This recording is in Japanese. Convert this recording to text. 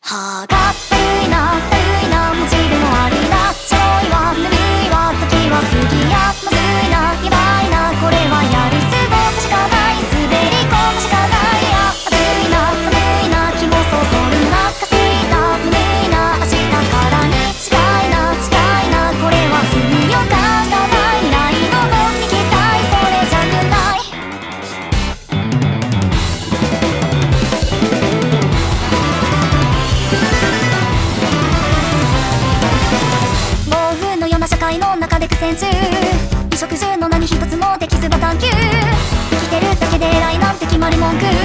はがったるいなったるいなモチベもあるな白いわぬるいわ時は過ぎやまずいなやばいなこれはやり過ごすしかない滑り込むしかないや暑いな寒いな気もそそるなかすいた眠いな明日からに違いな違いなこれは罪を犯したない未来のもんに期待それじゃくない社会の中で苦戦中衣食住の何一つもできずば探求生きてるだけで偉いなんて決まり文句